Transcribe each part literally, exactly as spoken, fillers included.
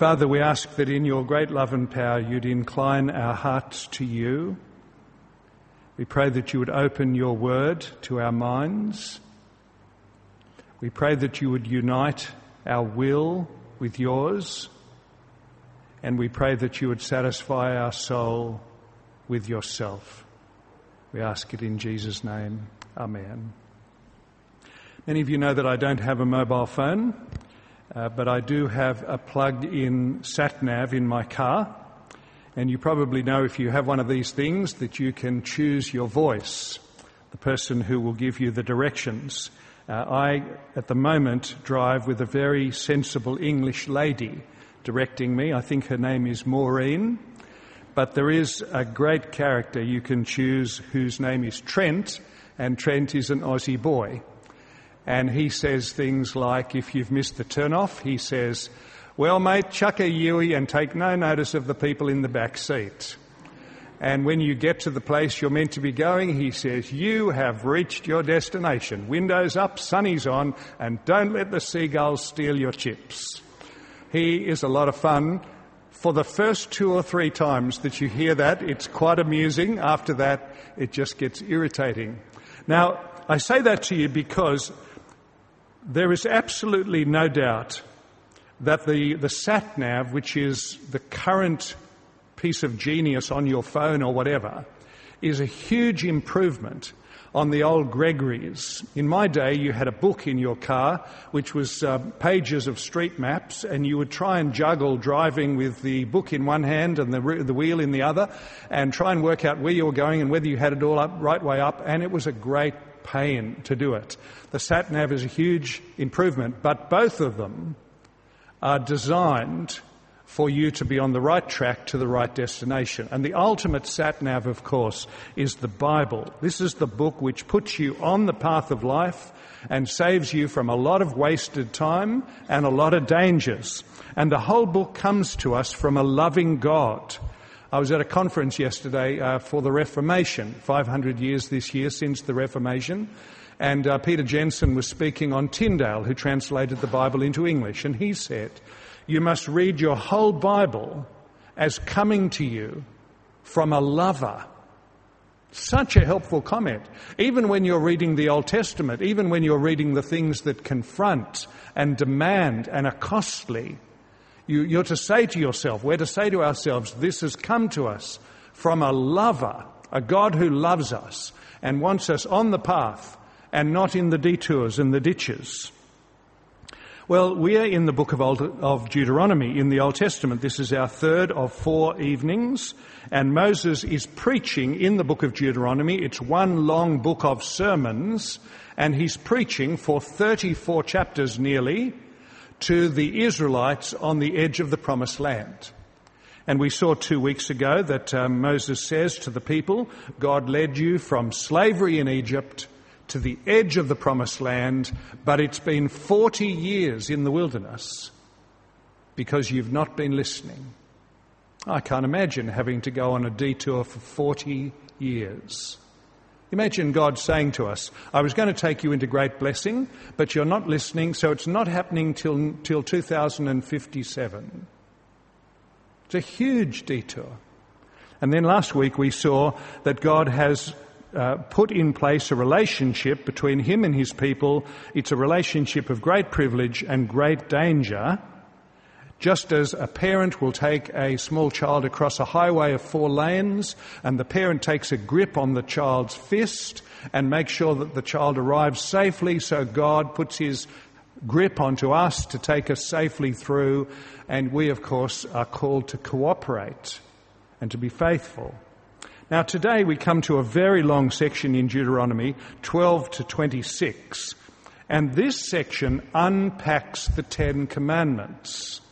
Father, we ask that in your great love and power you'd incline our hearts to you. We pray that you would open your word to our minds. We pray that you would unite our will with yours. And we pray that you would satisfy our soul with yourself. We ask it in Jesus' name. Amen. Many of you know that I don't have a mobile phone, uh, but I do have a plugged-in sat-nav in my car. And you probably know if you have one of these things that you can choose your voice, the person who will give you the directions. Uh, I, at the moment, drive with a very sensible English lady directing me. I think her name is Maureen. But there is a great character you can choose whose name is Trent, and Trent is an Aussie boy. And he says things like, if you've missed the turn-off, he says, "Well, mate, chuck a Yui and take no notice of the people in the back seat." And when you get to the place you're meant to be going, he says, "You have reached your destination. Windows up, sunny's on, and don't let the seagulls steal your chips." He is a lot of fun. For the first two or three times that you hear that, it's quite amusing. After that, it just gets irritating. Now, I say that to you because there is absolutely no doubt that the, the sat-nav, which is the current piece of genius on your phone or whatever, is a huge improvement on the old Gregory's. In my day, you had a book in your car, which was uh, pages of street maps, and you would try and juggle driving with the book in one hand and the, the wheel in the other, and try and work out where you were going and whether you had it all up, right way up, and it was a great pain to do it. The sat-nav is a huge improvement, but both of them are designed for you to be on the right track to the right destination. And the ultimate sat-nav, of course, is the Bible. This is the book which puts you on the path of life and saves you from a lot of wasted time and a lot of dangers. And the whole book comes to us from a loving God. I was at a conference yesterday uh, for the Reformation, five hundred years this year since the Reformation, and uh, Peter Jensen was speaking on Tyndale, who translated the Bible into English, and he said, "You must read your whole Bible as coming to you from a lover." Such a helpful comment. Even when you're reading the Old Testament, even when you're reading the things that confront and demand and are costly, you, you're to say to yourself, we're to say to ourselves, this has come to us from a lover, a God who loves us and wants us on the path and not in the detours and the ditches. Well, we are in the book of, Old, of Deuteronomy in the Old Testament. This is our third of four evenings, and Moses is preaching in the book of Deuteronomy. It's one long book of sermons, and he's preaching for thirty-four chapters nearly to the Israelites on the edge of the Promised Land. And we saw two weeks ago that um, Moses says to the people, God led you from slavery in Egypt to the edge of the Promised Land, but it's been forty years in the wilderness because you've not been listening. I can't imagine having to go on a detour for forty years. Imagine God saying to us, I was going to take you into great blessing, but you're not listening, so it's not happening till, till two thousand fifty-seven. It's a huge detour. And then last week we saw that God has Uh, put in place a relationship between him and his people. It's a relationship of great privilege and great danger. Just as a parent will take a small child across a highway of four lanes and the parent takes a grip on the child's fist and makes sure that the child arrives safely, so God puts his grip onto us to take us safely through, and we, of course, are called to cooperate and to be faithful. Now today we come to a very long section in Deuteronomy, twelve to twenty-six, and this section unpacks the Ten Commandments.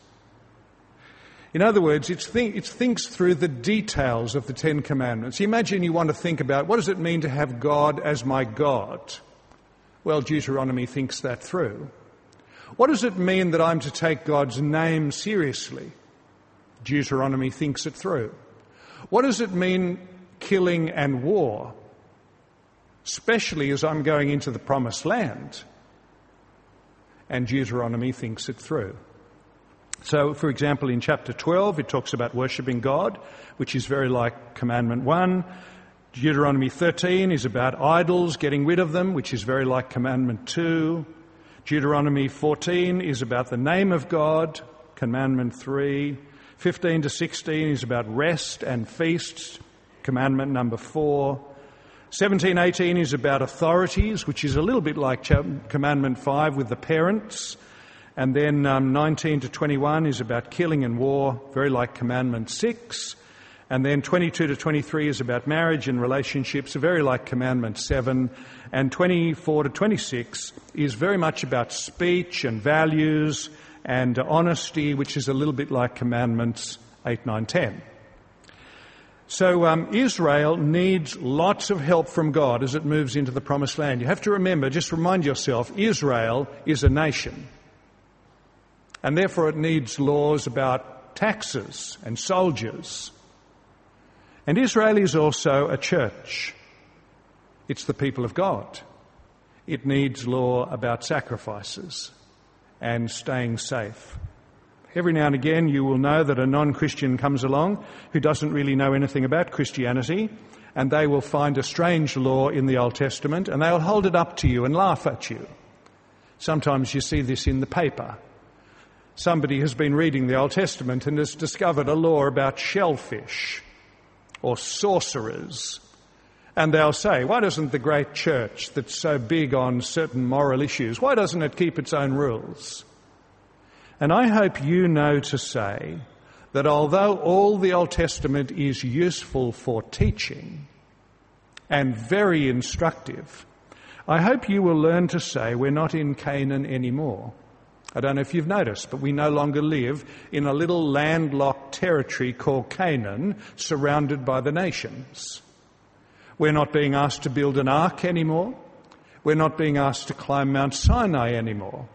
In other words, it's think, it thinks through the details of the Ten Commandments. Imagine you want to think about, what does it mean to have God as my God? Well, Deuteronomy thinks that through. What does it mean that I'm to take God's name seriously? Deuteronomy thinks it through. What does it mean, killing and war, especially as I'm going into the Promised Land? And Deuteronomy thinks it through. So, for example, in chapter twelve, it talks about worshipping God, which is very like Commandment one. Deuteronomy thirteen is about idols, getting rid of them, which is very like Commandment two. Deuteronomy fourteen is about the name of God, Commandment three. fifteen to sixteen is about rest and feasts, Commandment number four. seventeen, eighteen is about authorities, which is a little bit like Commandment five with the parents. And then um, nineteen to twenty-one is about killing and war, very like Commandment six. And then twenty-two to twenty-three is about marriage and relationships, very like Commandment seven. And twenty-four to twenty-six is very much about speech and values and honesty, which is a little bit like Commandments eight, nine, ten. So um, Israel needs lots of help from God as it moves into the Promised Land. You have to remember, just remind yourself, Israel is a nation. And therefore it needs laws about taxes and soldiers. And Israel is also a church. It's the people of God. It needs law about sacrifices and staying safe. Every now and again you will know that a non-Christian comes along who doesn't really know anything about Christianity, and they will find a strange law in the Old Testament and they'll hold it up to you and laugh at you. Sometimes you see this in the paper. Somebody has been reading the Old Testament and has discovered a law about shellfish or sorcerers. And they'll say, why doesn't the great church that's so big on certain moral issues, why doesn't it keep its own rules? And I hope you know to say that although all the Old Testament is useful for teaching and very instructive, I hope you will learn to say we're not in Canaan anymore. I don't know if you've noticed, but we no longer live in a little landlocked territory called Canaan, surrounded by the nations. We're not being asked to build an ark anymore. We're not being asked to climb Mount Sinai anymore.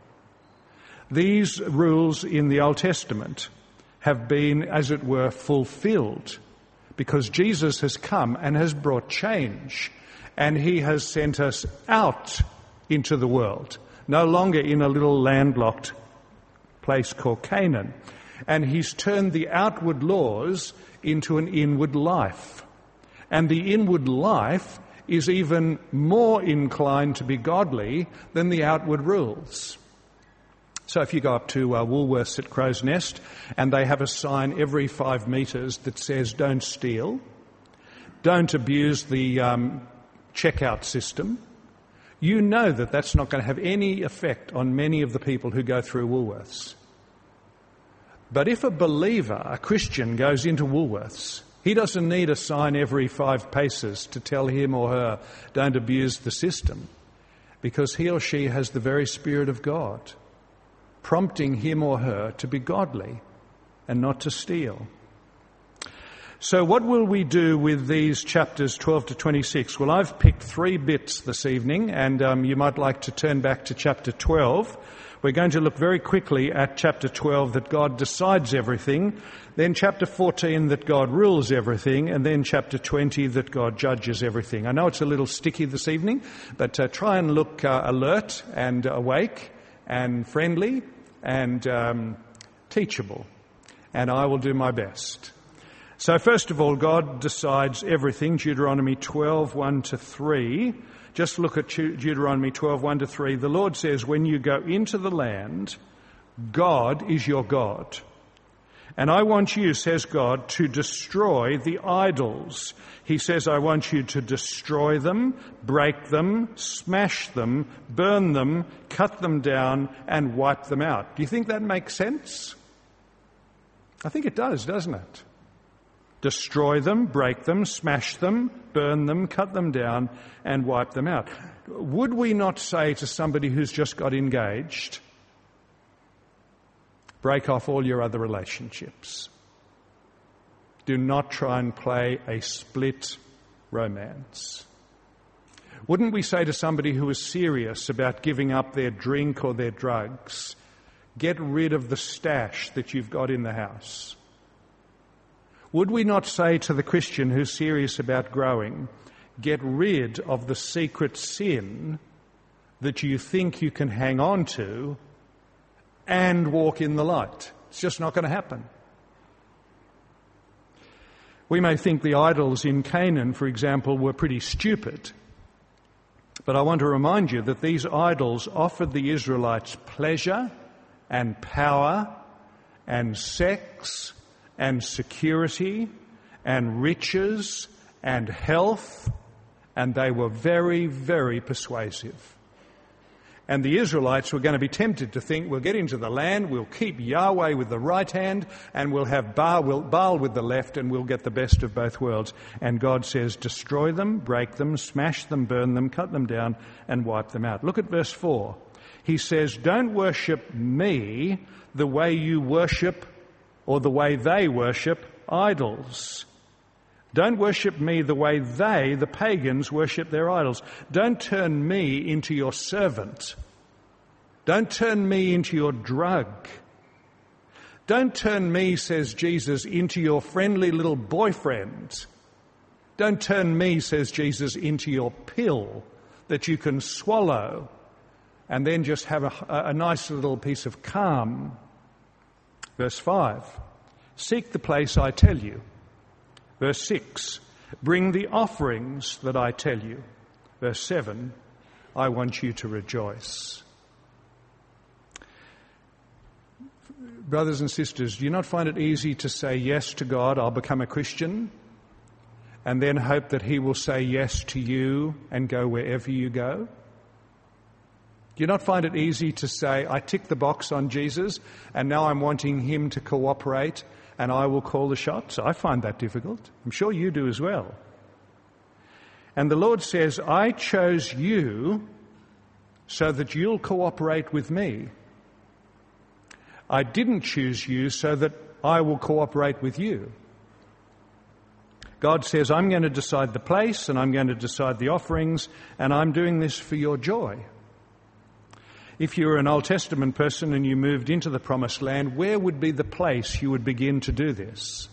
These rules in the Old Testament have been, as it were, fulfilled because Jesus has come and has brought change, and he has sent us out into the world. No longer in a little landlocked place called Canaan. And he's turned the outward laws into an inward life. And the inward life is even more inclined to be godly than the outward rules. So if you go up to uh, Woolworths at Crow's Nest and they have a sign every five metres that says don't steal, don't abuse the um, checkout system, you know that that's not going to have any effect on many of the people who go through Woolworths. But if a believer, a Christian, goes into Woolworths, he doesn't need a sign every five paces to tell him or her, don't abuse the system, because he or she has the very Spirit of God, prompting him or her to be godly and not to steal. So what will we do with these chapters twelve to twenty-six? Well, I've picked three bits this evening, and um, you might like to turn back to chapter twelve. We're going to look very quickly at chapter twelve, that God decides everything, then chapter fourteen, that God rules everything, and then chapter twenty, that God judges everything. I know it's a little sticky this evening, but uh, try and look uh, alert and awake and friendly and um, teachable, and I will do my best. So first of all, God decides everything. Deuteronomy twelve, one to three. Just look at Deuteronomy twelve, one to three. The Lord says, when you go into the land, God is your God. And I want you, says God, to destroy the idols. He says, I want you to destroy them, break them, smash them, burn them, cut them down, and wipe them out. Do you think that makes sense? I think it does, doesn't it? Destroy them, break them, smash them, burn them, cut them down, and wipe them out. Would we not say to somebody who's just got engaged, break off all your other relationships. Do not try and play a split romance. Wouldn't we say to somebody who is serious about giving up their drink or their drugs, get rid of the stash that you've got in the house? Would we not say to the Christian who's serious about growing, get rid of the secret sin that you think you can hang on to and walk in the light? It's just not going to happen. We may think the idols in Canaan, for example, were pretty stupid. But I want to remind you that these idols offered the Israelites pleasure and power and sex and security and riches and health, and they were very, very persuasive. And the Israelites were going to be tempted to think, we'll get into the land, we'll keep Yahweh with the right hand, and we'll have Baal, Baal with the left, and we'll get the best of both worlds. And God says, destroy them, break them, smash them, burn them, cut them down, and wipe them out. Look at verse four. He says, don't worship me the way you worship, or the way they worship, idols. Don't worship me the way they, the pagans, worship their idols. Don't turn me into your servant. Don't turn me into your drug. Don't turn me, says Jesus, into your friendly little boyfriend. Don't turn me, says Jesus, into your pill that you can swallow and then just have a, a nice little piece of calm. Verse five, seek the place I tell you. Verse six, bring the offerings that I tell you. Verse seven, I want you to rejoice. Brothers and sisters, do you not find it easy to say yes to God, I'll become a Christian, and then hope that he will say yes to you and go wherever you go? Do you not find it easy to say, I tick the box on Jesus, and now I'm wanting him to cooperate, and I will call the shots? I find that difficult. I'm sure you do as well. And the Lord says, I chose you so that you'll cooperate with me. I didn't choose you so that I will cooperate with you. God says, I'm going to decide the place and I'm going to decide the offerings, and I'm doing this for your joy. If you were an Old Testament person and you moved into the Promised Land, where would be the place you would begin to do this?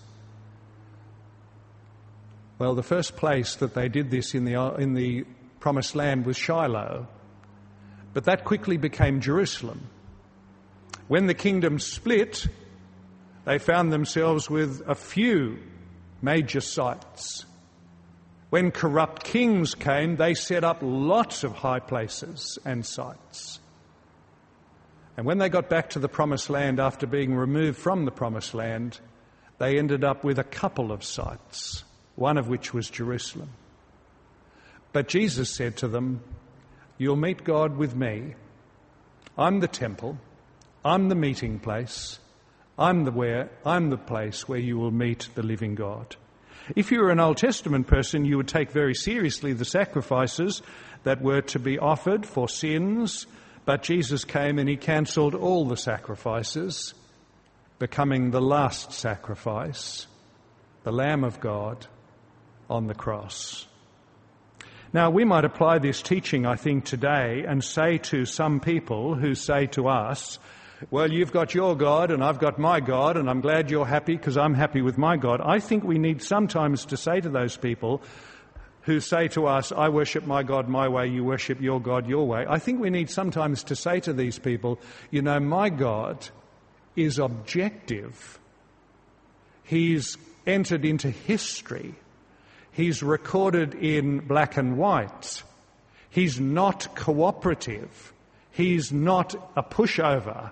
Well, the first place that they did this in the, in the Promised Land was Shiloh, but that quickly became Jerusalem. When the kingdom split, they found themselves with a few major sites. When corrupt kings came, they set up lots of high places and sites. And when they got back to the Promised Land after being removed from the Promised Land, they ended up with a couple of sites, one of which was Jerusalem. But Jesus said to them, you'll meet God with me. I'm the temple. I'm the meeting place. I'm the where, I'm the place where you will meet the living God. If you were an Old Testament person, you would take very seriously the sacrifices that were to be offered for sins, but Jesus came and he cancelled all the sacrifices, becoming the last sacrifice, the Lamb of God on the cross. Now, we might apply this teaching, I think, today and say to some people who say to us, well, you've got your God and I've got my God, and I'm glad you're happy because I'm happy with my God. I think we need sometimes to say to those people who say to us, I worship my God my way, you worship your God your way. I think we need sometimes to say to these people, you know, my God is objective. He's entered into history. He's recorded in black and white. He's not cooperative. He's not a pushover.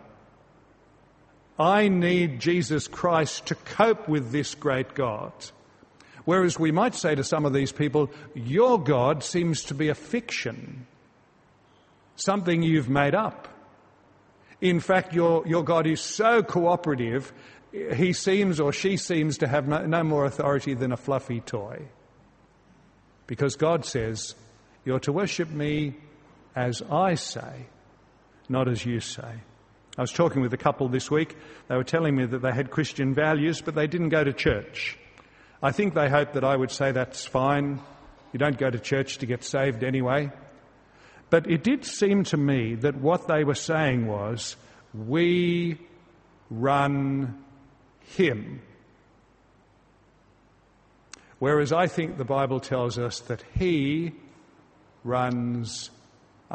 I need Jesus Christ to cope with this great God. Whereas we might say to some of these people, your God seems to be a fiction, something you've made up. In fact, your, your God is so cooperative, he seems or she seems to have no, no more authority than a fluffy toy. Because God says, you're to worship me as I say, not as you say. I was talking with a couple this week. They were telling me that they had Christian values, but they didn't go to church. I think they hoped that I would say that's fine. You don't go to church to get saved anyway. But it did seem to me that what they were saying was, we run him. Whereas I think the Bible tells us that he runs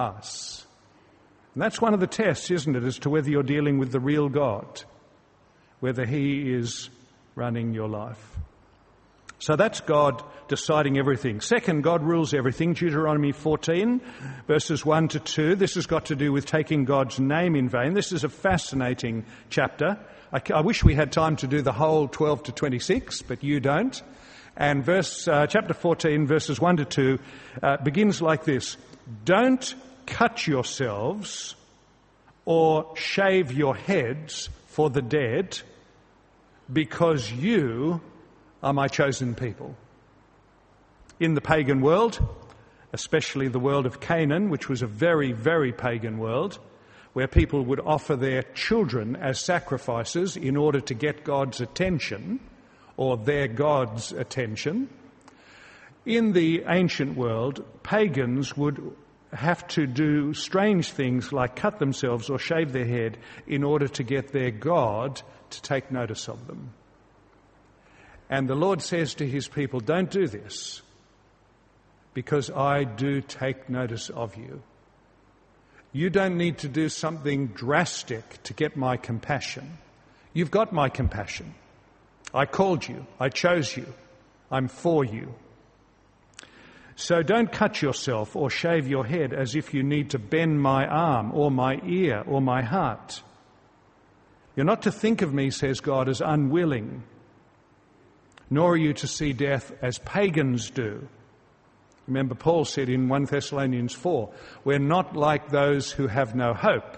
us. And that's one of the tests, isn't it, as to whether you're dealing with the real God. whether he is running your life. So that's God deciding everything. Second, God rules everything. Deuteronomy fourteen, verses one to two. This has got to do with taking God's name in vain. This is a fascinating chapter. I, I wish we had time to do the whole twelve to twenty-six, but you don't. And verse uh, chapter fourteen, verses one to two, uh, begins like this. Don't cut yourselves or shave your heads for the dead, because you are my chosen people. In the pagan world, especially the world of Canaan, which was a very, very pagan world, where people would offer their children as sacrifices in order to get God's attention, or their God's attention. In the ancient world, pagans would have to do strange things like cut themselves or shave their head in order to get their God to take notice of them. And the Lord says to his people, don't do this, because I do take notice of you. You don't need to do something drastic to get my compassion. You've got my compassion. I called you. I chose you. I'm for you. So don't cut yourself or shave your head as if you need to bend my arm or my ear or my heart. You're not to think of me, says God, as unwilling, nor are you to see death as pagans do. Remember, Paul said in First Thessalonians four, we're not like those who have no hope.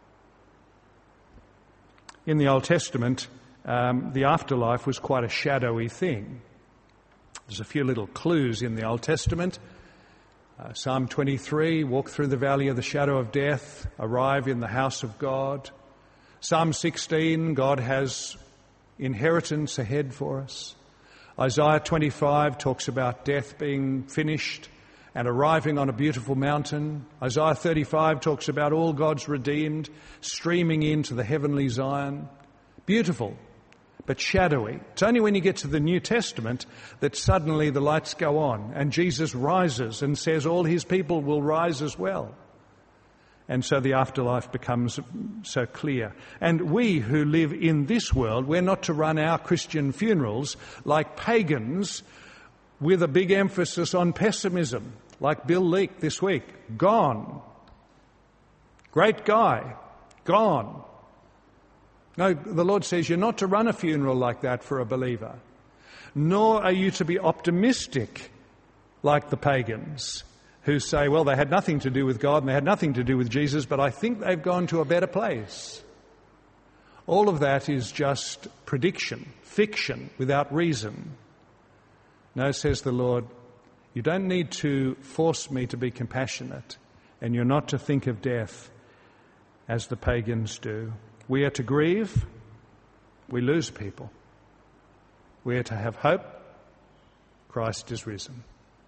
In the Old Testament, um, the afterlife was quite a shadowy thing. There's a few little clues in the Old Testament. Uh, Psalm twenty-three, walk through the valley of the shadow of death, arrive in the house of God. Psalm sixteen, God has inheritance ahead for us. Isaiah twenty-five talks about death being finished and arriving on a beautiful mountain. Isaiah thirty-five talks about all God's redeemed streaming into the heavenly Zion. Beautiful, but shadowy. It's only when you get to the New Testament that suddenly the lights go on and Jesus rises and says all his people will rise as well. And so the afterlife becomes so clear. And we who live in this world, we're not to run our Christian funerals like pagans with a big emphasis on pessimism, like Bill Leake this week. Gone. Great guy. Gone. No, the Lord says you're not to run a funeral like that for a believer. Nor are you to be optimistic like the pagans, who say, well, they had nothing to do with God and they had nothing to do with Jesus, but I think they've gone to a better place. All of that is just prediction, fiction, without reason. No, says the Lord, you don't need to force me to be compassionate, and you're not to think of death as the pagans do. We are to grieve. We lose people. We are to have hope. Christ is risen.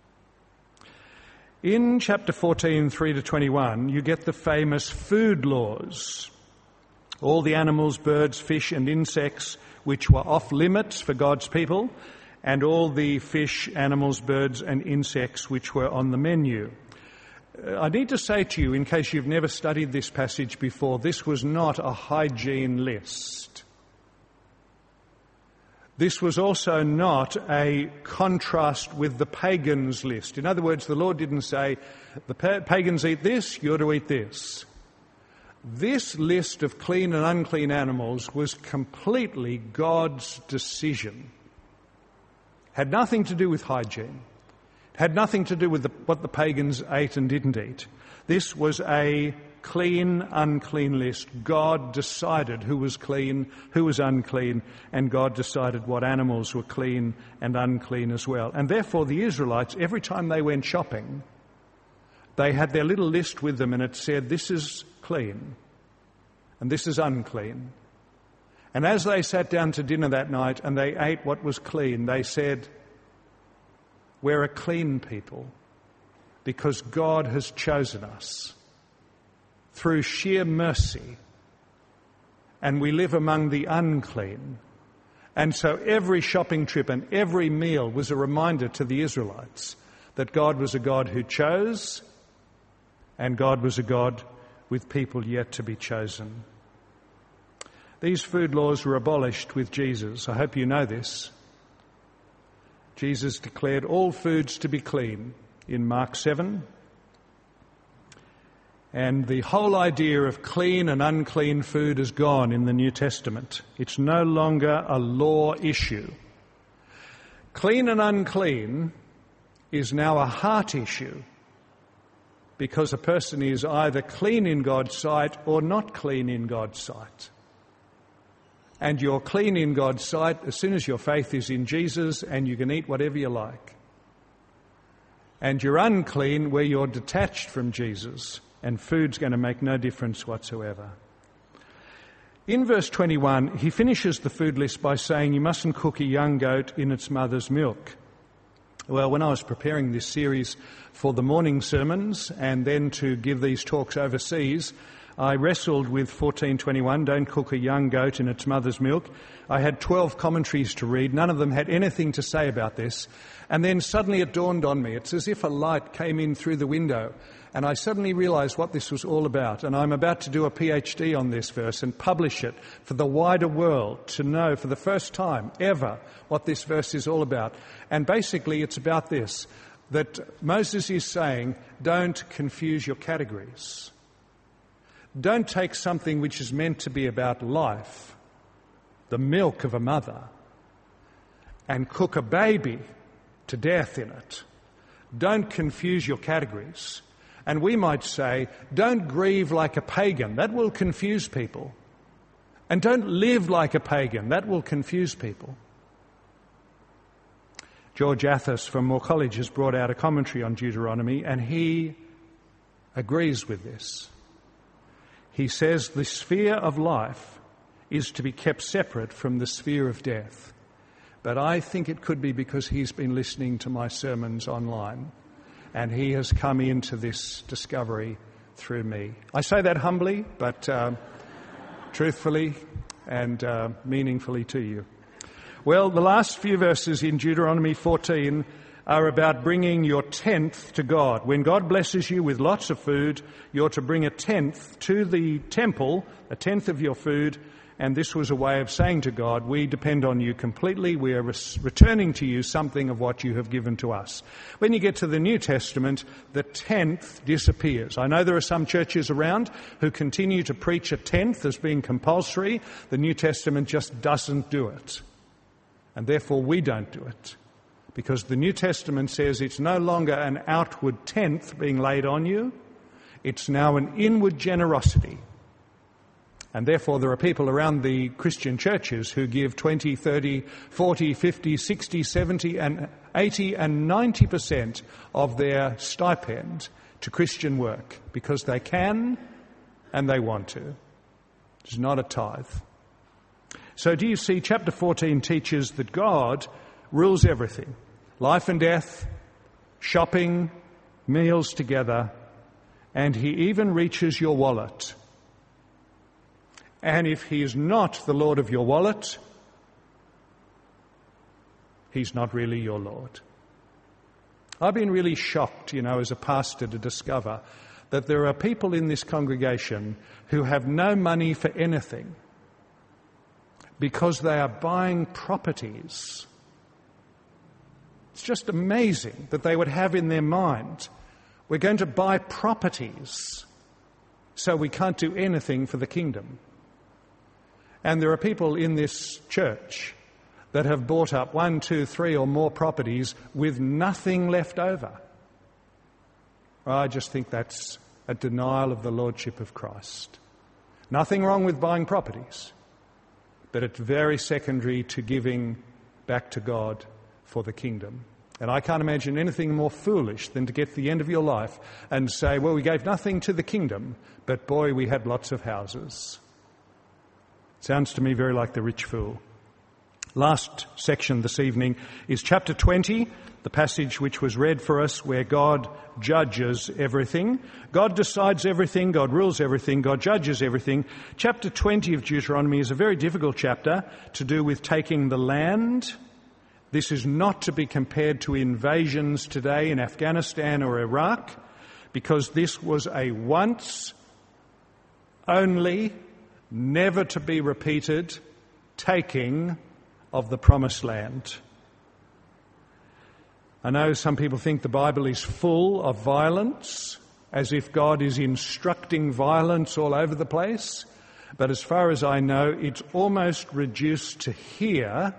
In chapter fourteen, three to twenty-one, you get the famous food laws. All the animals, birds, fish and insects which were off limits for God's people, and all the fish, animals, birds and insects which were on the menu. I need to say to you, in case you've never studied this passage before, this was not a hygiene list. This was also not a contrast with the pagans list. In other words, the Lord didn't say, the pagans eat this, you're to eat this. This list of clean and unclean animals was completely God's decision. Had nothing to do with hygiene. Had nothing to do with the, what the pagans ate and didn't eat. This was a clean, unclean list. God decided who was clean, who was unclean, and God decided what animals were clean and unclean as well. And therefore the Israelites, every time they went shopping, they had their little list with them and it said, this is clean and this is unclean. And as they sat down to dinner that night and they ate what was clean, they said, we're a clean people because God has chosen us through sheer mercy, and we live among the unclean. And so every shopping trip and every meal was a reminder to the Israelites that God was a God who chose, and God was a God with people yet to be chosen. These food laws were abolished with Jesus. I hope you know this. Jesus declared all foods to be clean in Mark seven. And the whole idea of clean and unclean food is gone in the New Testament. It's no longer a law issue. Clean and unclean is now a heart issue, because a person is either clean in God's sight or not clean in God's sight. And you're clean in God's sight as soon as your faith is in Jesus and you can eat whatever you like. And you're unclean where you're detached from Jesus and food's going to make no difference whatsoever. In verse twenty-one, he finishes the food list by saying you mustn't cook a young goat in its mother's milk. Well, when I was preparing this series for the morning sermons and then to give these talks overseas, I wrestled with fourteen twenty-one, don't cook a young goat in its mother's milk. I had twelve commentaries to read. None of them had anything to say about this. And then suddenly it dawned on me. It's as if a light came in through the window. And I suddenly realised what this was all about. And I'm about to do a PhD on this verse and publish it for the wider world to know for the first time ever what this verse is all about. And basically it's about this, that Moses is saying, don't confuse your categories. Don't take something which is meant to be about life, the milk of a mother, and cook a baby to death in it. Don't confuse your categories. And we might say, don't grieve like a pagan. That will confuse people. And don't live like a pagan. That will confuse people. George Athos from Moore College has brought out a commentary on Deuteronomy, and he agrees with this. He says the sphere of life is to be kept separate from the sphere of death. But I think it could be because he's been listening to my sermons online and he has come into this discovery through me. I say that humbly, but uh, truthfully and uh, meaningfully to you. Well, the last few verses in Deuteronomy fourteen are about bringing your tenth to God. When God blesses you with lots of food, you're to bring a tenth to the temple, a tenth of your food, and this was a way of saying to God, we depend on you completely, we are res- returning to you something of what you have given to us. When you get to the New Testament, the tenth disappears. I know there are some churches around who continue to preach a tenth as being compulsory. The New Testament just doesn't do it. And therefore we don't do it. Because the New Testament says it's no longer an outward tenth being laid on you, it's now an inward generosity. And therefore there are people around the Christian churches who give twenty, thirty, forty, fifty, sixty, seventy and eighty and ninety percent of their stipend to Christian work because they can and they want to. It's not a tithe. So do you see, chapter fourteen teaches that God rules everything. Life and death, shopping, meals together, and he even reaches your wallet. And if he is not the Lord of your wallet, he's not really your Lord. I've been really shocked, you know, as a pastor to discover that there are people in this congregation who have no money for anything because they are buying properties. It's just amazing that they would have in their mind, we're going to buy properties so we can't do anything for the kingdom. And there are people in this church that have bought up one, two, three or more properties with nothing left over. I just think that's a denial of the Lordship of Christ. Nothing wrong with buying properties, but it's very secondary to giving back to God for the kingdom. And I can't imagine anything more foolish than to get to the end of your life and say, well, we gave nothing to the kingdom, but boy, we had lots of houses. Sounds to me very like the rich fool. Last section this evening is chapter twenty, the passage which was read for us where God judges everything. God decides everything, God rules everything, God judges everything. Chapter twenty of Deuteronomy is a very difficult chapter to do with taking the land. This is not to be compared to invasions today in Afghanistan or Iraq, because this was a once only never to be repeated taking of the promised land. I know some people think the Bible is full of violence, as if God is instructing violence all over the place. But as far as I know, it's almost reduced to here,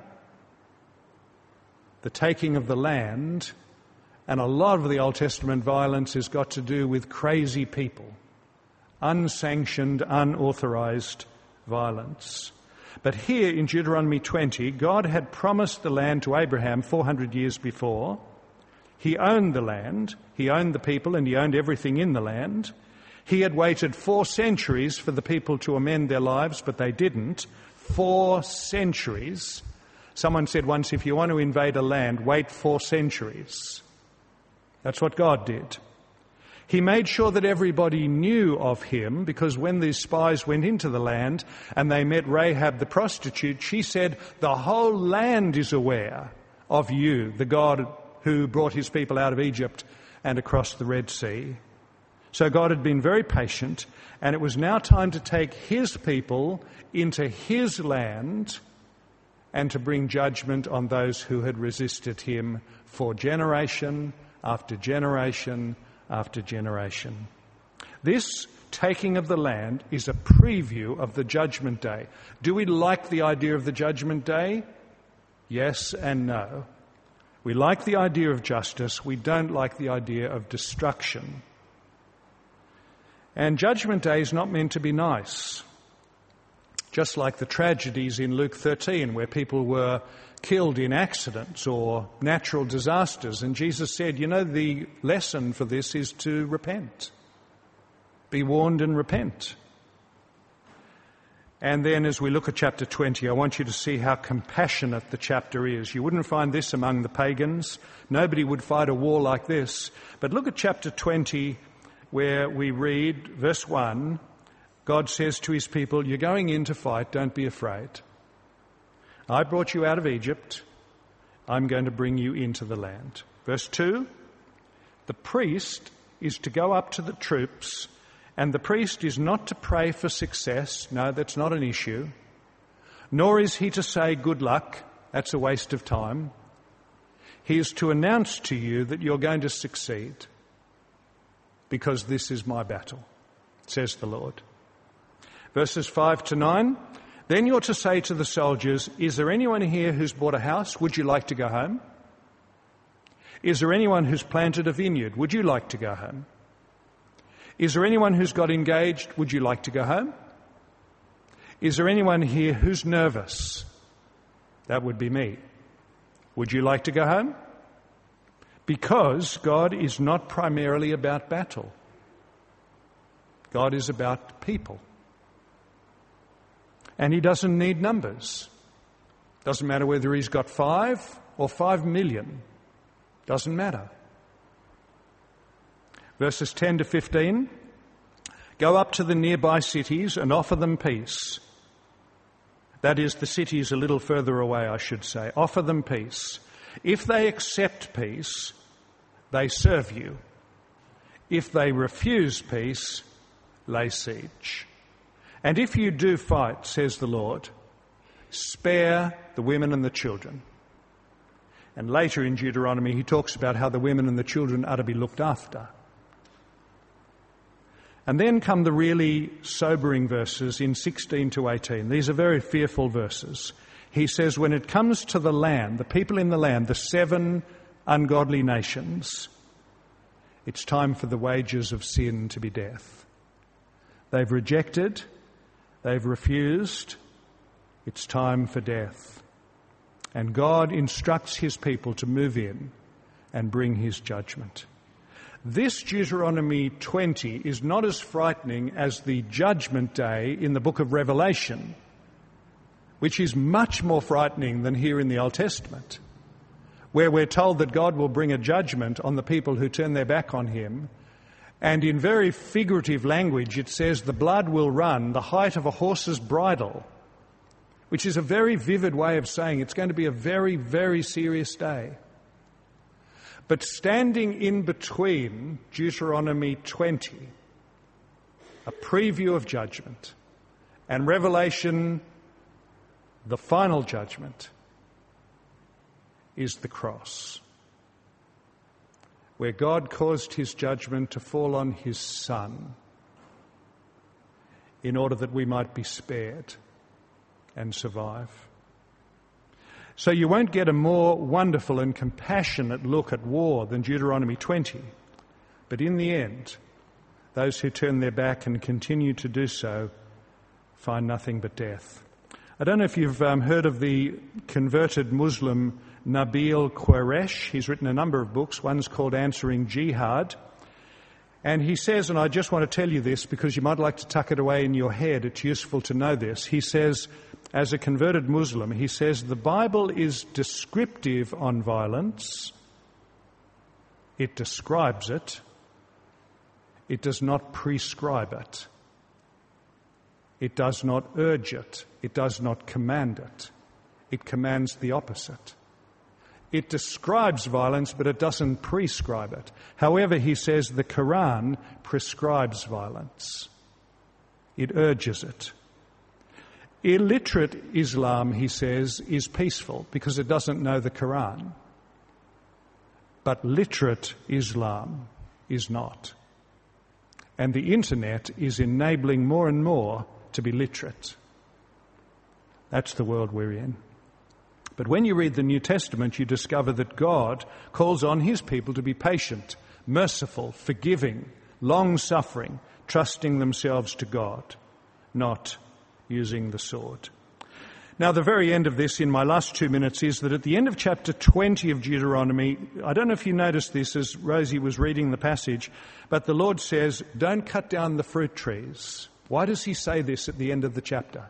the taking of the land, and a lot of the Old Testament violence has got to do with crazy people, unsanctioned, unauthorized violence. But here in Deuteronomy twenty, God had promised the land to Abraham four hundred years before. He owned the land, he owned the people, and he owned everything in the land. He had waited four centuries for the people to amend their lives, but they didn't. Four centuries. Someone said once, if you want to invade a land, wait four centuries. That's what God did. He made sure that everybody knew of him, because when these spies went into the land and they met Rahab the prostitute, she said, the whole land is aware of you, the God who brought his people out of Egypt and across the Red Sea. So God had been very patient, and it was now time to take his people into his land and to bring judgment on those who had resisted him for generation after generation after generation. This taking of the land is a preview of the judgment day. Do we like the idea of the judgment day? Yes and no. We like the idea of justice. We don't like the idea of destruction. And Judgment Day is not meant to be nice. Just like the tragedies in Luke thirteen, where people were killed in accidents or natural disasters. And Jesus said, you know, the lesson for this is to repent. Be warned and repent. And then as we look at chapter twenty, I want you to see how compassionate the chapter is. You wouldn't find this among the pagans. Nobody would fight a war like this. But look at chapter twenty, where we read, verse one, God says to his people, you're going in to fight, don't be afraid. I brought you out of Egypt. I'm going to bring you into the land. Verse two, the priest is to go up to the troops, and the priest is not to pray for success. No, that's not an issue. Nor is he to say good luck. That's a waste of time. He is to announce to you that you're going to succeed, because this is my battle, says the Lord. Verses five to nine, then you're to say to the soldiers, is there anyone here who's bought a house? Would you like to go home? Is there anyone who's planted a vineyard? Would you like to go home? Is there anyone who's got engaged? Would you like to go home? Is there anyone here who's nervous? That would be me. Would you like to go home? Because God is not primarily about battle. God is about people. And he doesn't need numbers. Doesn't matter whether he's got five or five million. Doesn't matter. Verses ten to fifteen, go up to the nearby cities and offer them peace. That is, the cities a little further away, I should say. Offer them peace. If they accept peace, they serve you. If they refuse peace, lay siege. And if you do fight, says the Lord, spare the women and the children. And later in Deuteronomy, he talks about how the women and the children are to be looked after. And then come the really sobering verses in sixteen to eighteen. These are very fearful verses. He says, when it comes to the land, the people in the land, the seven ungodly nations, it's time for the wages of sin to be death. They've rejected, they've refused, it's time for death. And God instructs his people to move in and bring his judgment. This Deuteronomy twenty is not as frightening as the judgment day in the book of Revelation, which is much more frightening than here in the Old Testament, where we're told that God will bring a judgment on the people who turn their back on him. And in very figurative language, it says the blood will run the height of a horse's bridle, which is a very vivid way of saying it's going to be a very, very serious day. But standing in between Deuteronomy twenty, a preview of judgment, And Revelation, the final judgment, is the cross, where God caused his judgment to fall on his Son in order that we might be spared and survive. So you won't get a more wonderful and compassionate look at war than Deuteronomy twenty. But in the end, those who turn their back and continue to do so find nothing but death. I don't know if you've um, heard of the converted Muslim Nabil Qureshi. He's written a number of books. One's called Answering Jihad. And he says, and I just want to tell you this because you might like to tuck it away in your head, it's useful to know this. He says, as a converted Muslim, he says, the Bible is descriptive on violence. It describes it. It does not prescribe it. It does not urge it. It does not command it. It commands the opposite. It describes violence, but it doesn't prescribe it. However, he says the Quran prescribes violence. It urges it. Illiterate Islam, he says, is peaceful because it doesn't know the Quran. But literate Islam is not. And the internet is enabling more and more to be literate. That's the world we're in. But when you read the New Testament, you discover that God calls on his people to be patient, merciful, forgiving, long-suffering, trusting themselves to God, not using the sword. Now, the very end of this, in my last two minutes, is that at the end of chapter twenty of Deuteronomy, I don't know if you noticed this as Rosie was reading the passage, but the Lord says, don't cut down the fruit trees. Why does he say this at the end of the chapter?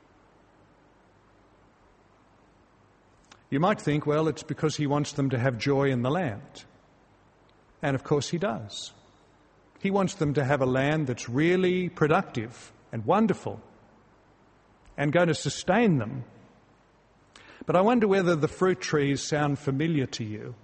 You might think, well, it's because he wants them to have joy in the land. And of course he does. He wants them to have a land that's really productive and wonderful and going to sustain them. But I wonder whether the fruit trees sound familiar to you.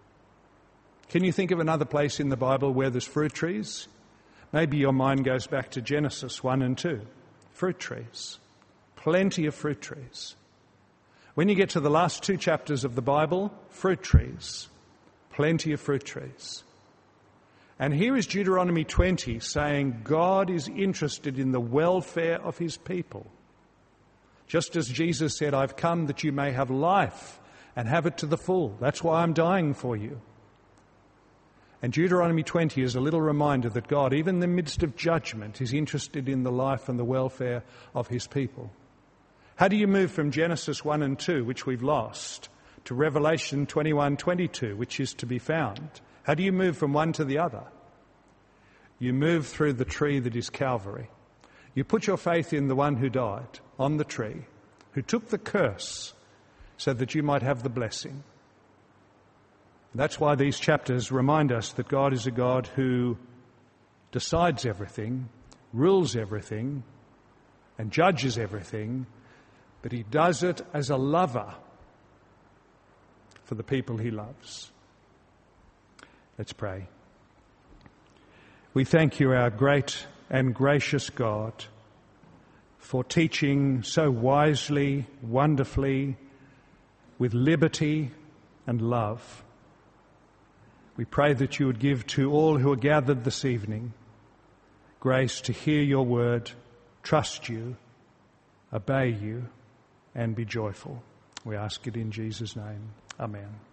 Can you think of another place in the Bible where there's fruit trees? Maybe your mind goes back to Genesis one and two. Fruit trees. Plenty of fruit trees. When you get to the last two chapters of the Bible, fruit trees. Plenty of fruit trees. And here is Deuteronomy twenty saying God is interested in the welfare of his people. Just as Jesus said, I've come that you may have life and have it to the full. That's why I'm dying for you. And Deuteronomy twenty is a little reminder that God, even in the midst of judgment, is interested in the life and the welfare of his people. How do you move from Genesis one and two, which we've lost, to Revelation twenty-one twenty-two, which is to be found? How do you move from one to the other? You move through the tree that is Calvary. You put your faith in the one who died on the tree, who took the curse so that you might have the blessing. That's why these chapters remind us that God is a God who decides everything, rules everything, and judges everything, but he does it as a lover for the people he loves. Let's pray. We thank you, our great and gracious God, for teaching so wisely, wonderfully, with liberty and love. We pray that you would give to all who are gathered this evening grace to hear your word, trust you, obey you, and be joyful. We ask it in Jesus' name. Amen.